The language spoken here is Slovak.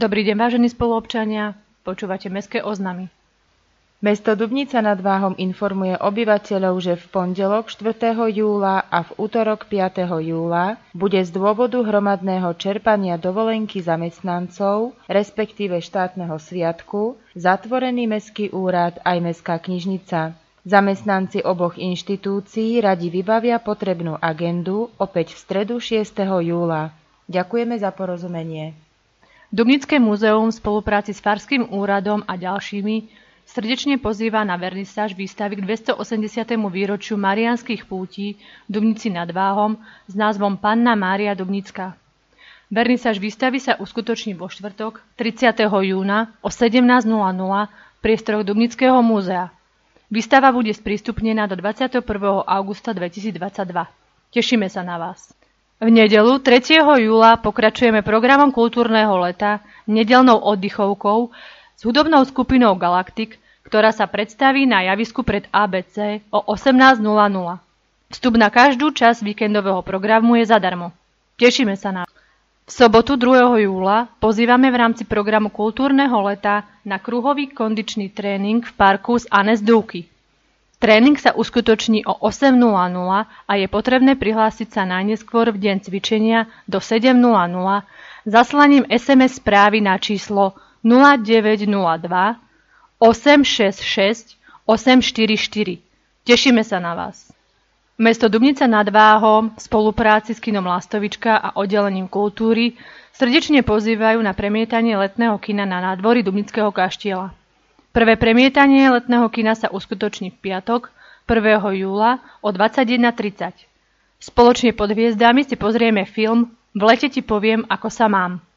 Dobrý deň, vážení spoluobčania, počúvate Mestské oznamy. Mesto Dubnica nad Váhom informuje obyvateľov, že v pondelok 4. júla a v útorok 5. júla bude z dôvodu hromadného čerpania dovolenky zamestnancov, respektíve štátneho sviatku, zatvorený Mestský úrad aj Mestská knižnica. Zamestnanci oboch inštitúcií radi vybavia potrebnú agendu opäť v stredu 6. júla. Ďakujeme za porozumenie. Dubnické múzeum v spolupráci s Farským úradom a ďalšími srdečne pozýva na vernisáž výstavy k 280. výročiu mariánskych pútí v Dubnici nad Váhom s názvom Panna Mária Dubnická. Vernisáž výstavy sa uskutoční vo štvrtok 30. júna o 17:00 v priestoroch Dubnického múzea. Výstava bude sprístupnená do 21. augusta 2022. Tešíme sa na vás. V nedeľu 3. júla pokračujeme programom kultúrneho leta nedeľnou oddychovkou s hudobnou skupinou Galaktik, ktorá sa predstaví na javisku pred ABC o 18:00. Vstup na každú časť víkendového programu je zadarmo. Tešíme sa na vás. V sobotu 2. júla pozývame v rámci programu kultúrneho leta na kruhový kondičný tréning v parku z Anes Dúky. Tréning sa uskutoční o 8:00 a je potrebné prihlásiť sa najneskôr v deň cvičenia do 7:00 zaslaním SMS správy na číslo 0902 866 844. Tešíme sa na vás. Mesto Dubnica nad Váhom v spolupráci s kinom Lastovička a oddelením kultúry srdečne pozývajú na premietanie letného kina na nádvorí Dubnického kaštieľa. Prvé premietanie letného kina sa uskutoční v piatok 1. júla o 21:30. Spoločne pod hviezdami si pozrieme film V lete ti poviem, ako sa mám.